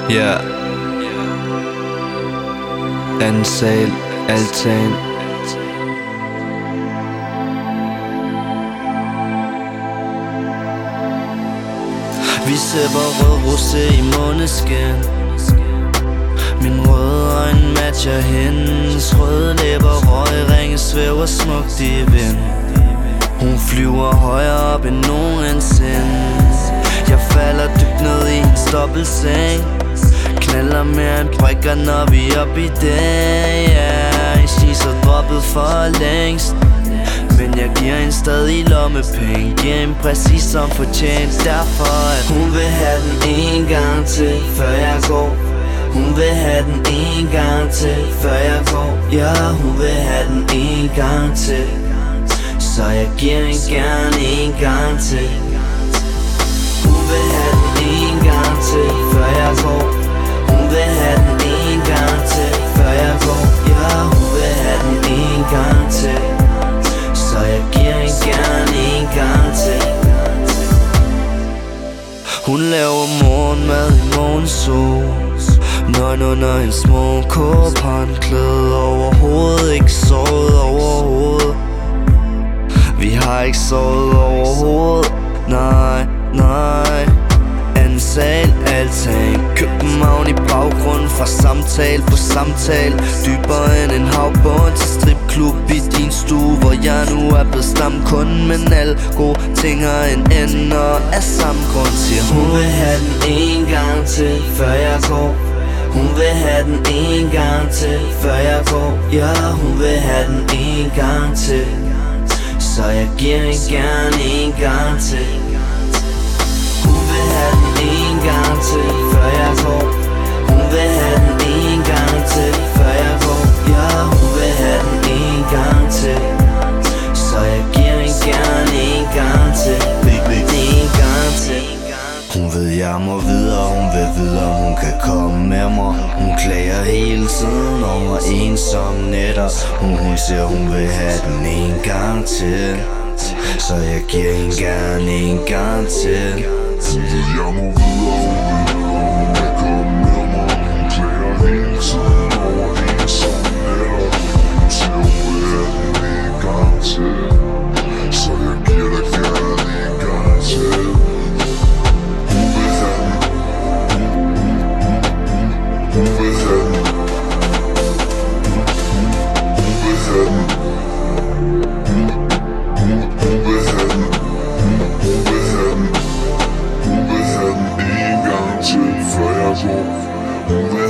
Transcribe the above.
Ja. Anden sal, altan. Vi sæber rød rosé i måneskin. Min røde øjne matcher hendes røde læber. Røgringe svæver smukt i vind. Hun flyver højere op end nogensinde. Jeg falder dybt ned i hendes dobbeltseng. Knaller mere end brikker, når vi er op i det. Yeah, she's så droppet for længst. Men jeg giver hende stadig lommepenge. Giver hende præcis som fortjent. Derfor at hun vil have den en gang til, før jeg går. Hun vil have den en gang til, før jeg går. Ja, hun vil have den en gang til, så jeg giver hende gerne en gang til. Hun vil have den en gang til, før jeg går. Hun vil have den en gang til, før jeg går. Ja, hun vil have den en gang til, så jeg giver hende gerne en gang til. Hun laver morgenmad i morgensol. Nøgen under en små kåbhåndklæde. Overhovedet ikke sovet overhovedet. Vi har ikke sovet overhovedet. Nej, nej. Anden sal, altan. København i baggrunden. Fra samtale på samtale. Dybere end en havbund til stripklub i din stue, hvor jeg nu er blevet stamkunde. Men alle gode ting har en ende og af samme grund, siger hun. Hun vil have den en gang til, før jeg går. Hun vil have den en gang til, før jeg går. Ja, hun vil have den en gang til, så jeg giver hende gerne en gang til. Hun vil have den en gang til, før jeg går. Hun vil have den en gang til, før jeg går. Ja, hun vil have den en gang til, så jeg giver hende gerne en gang til. En gang til. Hun ved jeg må videre, hun vil videre, hun kan komme med mig. Hun klager hele tiden over ensomme nætter. Hun siger hun vil have den en gang til, så jeg giver hende gerne en gang til. Hun ved jeg må videre, hun vil komme med mig. Hun klager hele tiden over ensomme nætter. Hun siger hun vil have den en gang til, så jeg giver dig gerne en gang til. Hun vil have den. Hun vil have den. Hun vil have den. Hun vil have den. Hun vil have den en gang til, før jeg går. Hun vil